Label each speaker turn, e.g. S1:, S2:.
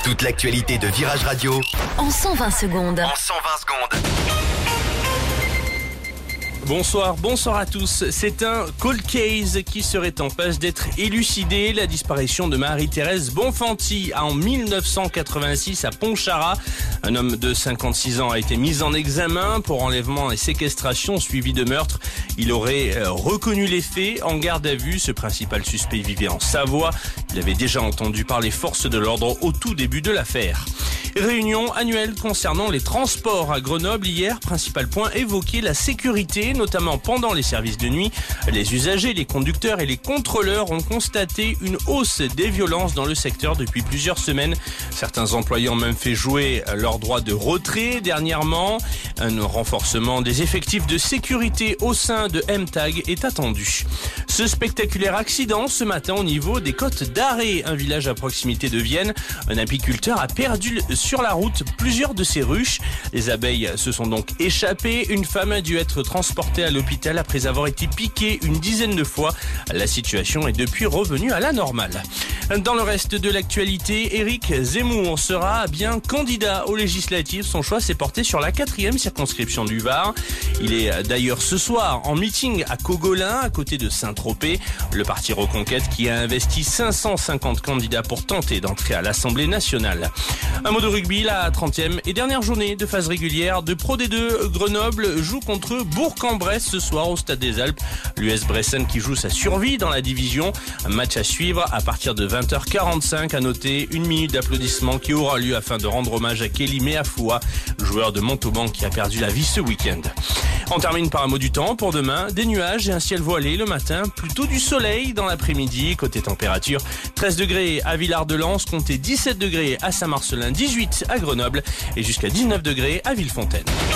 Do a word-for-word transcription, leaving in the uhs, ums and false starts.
S1: Toute l'actualité de Virage Radio
S2: en cent vingt secondes.
S1: En cent vingt secondes.
S3: Bonsoir, bonsoir à tous. C'est un cold case qui serait en passe d'être élucidé. La disparition de Marie-Thérèse Bonfanti en mille neuf cent quatre-vingt-six à Pontcharra. Un homme de cinquante-six ans a été mis en examen pour enlèvement et séquestration suivi de meurtre. Il aurait reconnu les faits en garde à vue. Ce principal suspect vivait en Savoie. Il avait déjà entendu parler les forces de l'ordre au tout début de l'affaire. Réunion annuelle concernant les transports à Grenoble. Hier, principal point évoqué, la sécurité, notamment pendant les services de nuit. Les usagers, les conducteurs et les contrôleurs ont constaté une hausse des violences dans le secteur depuis plusieurs semaines. Certains employés ont même fait jouer leur droit de retrait dernièrement. Un renforcement des effectifs de sécurité au sein de M T A G est attendu. Ce spectaculaire accident ce matin au niveau des Côtes d'Arrée, un village à proximité de Vienne. Un apiculteur a perdu sur la route plusieurs de ses ruches. Les abeilles se sont donc échappées. Une femme a dû être transportée à l'hôpital après avoir été piquée une dizaine de fois. La situation est depuis revenue à la normale. Dans le reste de l'actualité, Éric Zemmour sera bien candidat aux législatives. Son choix s'est porté sur la quatrième circonscription du Var. Il est d'ailleurs ce soir en meeting à Cogolin, à côté de Saint-Tropez. Le parti Reconquête qui a investi cinq cent cinquante candidats pour tenter d'entrer à l'Assemblée nationale. Un mot de rugby, la trentième et dernière journée de phase régulière de Pro D deux. Grenoble joue contre Bourg-en-Bresse ce soir au Stade des Alpes. L'U S Bressan qui joue sa survie dans la division. Un match à suivre à partir de vingt heures quarante-cinq. À noter une minute d'applaudissement qui aura lieu afin de rendre hommage à Kelly Meafua, joueur de Montauban qui a perdu la vie ce week-end. On termine par un mot du temps. Pour demain, des nuages et un ciel voilé le matin, plutôt du soleil dans l'après-midi. Côté température, treize degrés à Villard-de-Lans, comptez dix-sept degrés à Saint-Marcelin, dix-huit à Grenoble et jusqu'à dix-neuf degrés à Villefontaine.